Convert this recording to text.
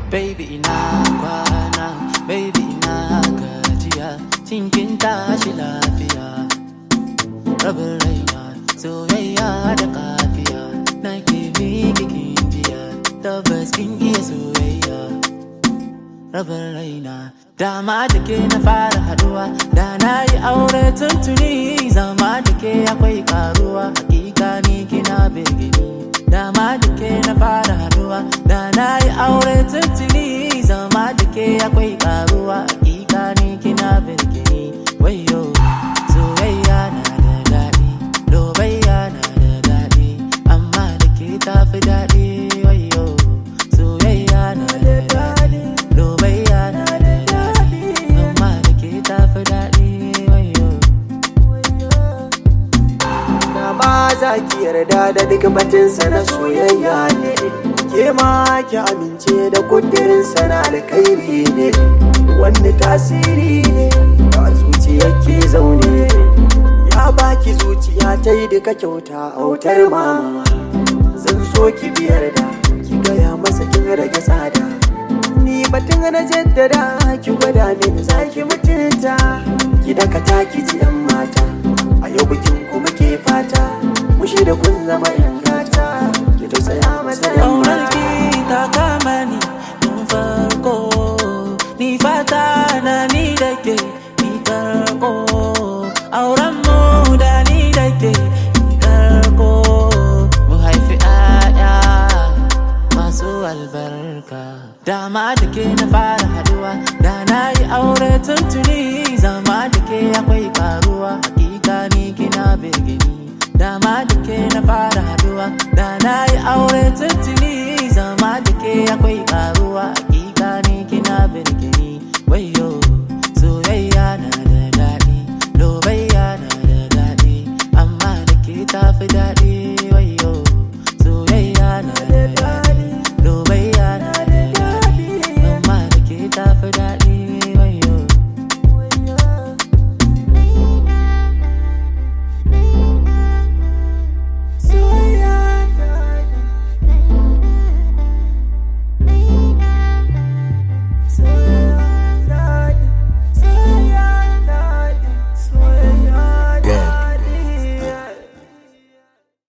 Baby ina kwana, baby ina gajiya, cikin tashi lafiya. Rabin raina, soyayya da kafiya, na ke miki kinjiya, tabbas kin iya soyayya. Rabin raina, dama da ke na fara haduwa, da na yi aure tuntuni, zama da ke akwai karuwa, hakika ni kina begini. Dama da ke na fara haduwa, da na yi aure tuntuni, zama da ke akwai karuwa, hakika ni kina begini. Wayo, soyayya na da daɗi, lobayya na da daɗi, amma da ke tafi daɗi. Wayo, soyayya na da daɗi, lobayya na da daɗi, amma da ke tafi daɗi. Wayo, na ba za ki yarda da duk batinsa na soyayya ne, ke ma ki amince da kudirinsa na alkhairi ne, wani tasiri ne a zuciyar ki zaune, ya baki zuciya ta yi duka kyauta autar mama. Zan so ki biyar da ki gaya masa kin rage tsada, ni batun na jaddada ki gwada mini za ki mutunta, ki dakata ki ji yan mata, a yau bikin kuma ke fata, mushi da kun zama yan gata, ki tausaya masa yan mata. ta kama ni tun farko, ni fata na ni da ke ni karko, auren mu da ni da ke ni karko, mu haifi 'ya'ya masu albarka. Dama da ke na fara haduwa, da na yi aure tuntuni, zama da ke akwai karuwa, hakika ni kina begini. Dama da ke na fara haduwa, da na yi aure